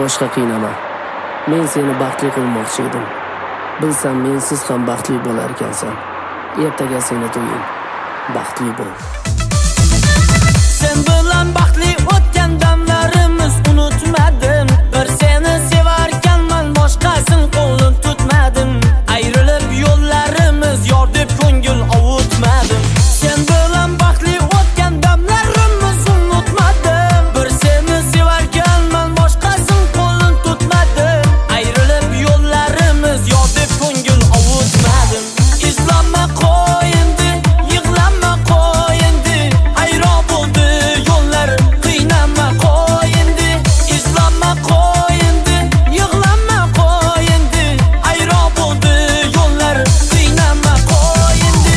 boshqa qiynama. Men seni baxtli qilmoqchi edim. Bilsam mensiz ham baxtli bo'lar ekansan. Ertaga seni to'ying. Baxtli bo'l. Sen bilan baxtli o'tgan damlarimiz unutmadim. Bir seni sevarkanman, boshqasin qo'lin tutmadim. Ayrilib yo'llarimiz yor deb ko'ngil ovutmadim. Sen bilan baxtli o'tgan damlarimiz unutmadim. Bir seni sevarkanman, boshqasin qo'lin tutmadim. Ayrilib yo'llarimiz yor deb ko'ngil ovutmadim. Izlanma qo'y endi, yig'lanma qo'y endi. Ayro bo'ldi yo'llar, qiynama qo'y endi. Izlanma qo'y endi, yig'lanma qo'y endi. Ayro bo'ldi yo'llar, qiynama qo'y endi.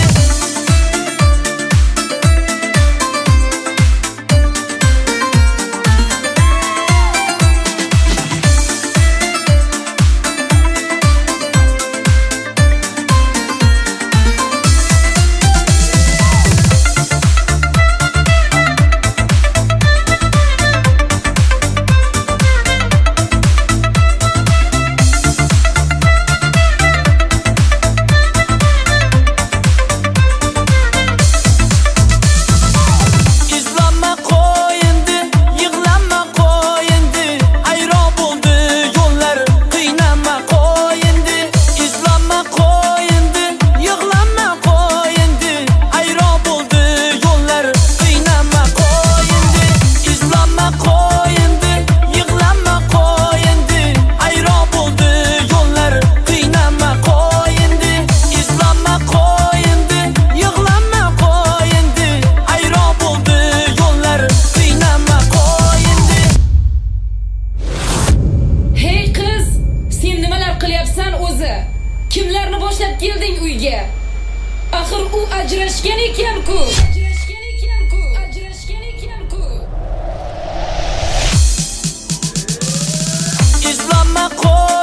Izlanma qo'y endi, yig'lanma qo'y endi. Ayro bo'ldi yo'llar, qiynama qo'y endi. Izlanma qo'y endi, yig'lanma qo'y endi. Ayro bo'ldi yo'llar, qiynama qo'y endi. Izlanma qo'y endi, yig'lanma qo'y endi. Ayro bo'ldi yo'llar, qiynama qo'y endi. Izlanma qo'y endi, yig'lanma qo'y endi. Ayro bo'ldi yo'llar, qiynama qo'y endi. Hey qiz, sen nimalar qilyapsan o'zi? Kimlarni boshlab kelding uyga? Axir u ajrashgan ekan-ku. Izlanma qo'y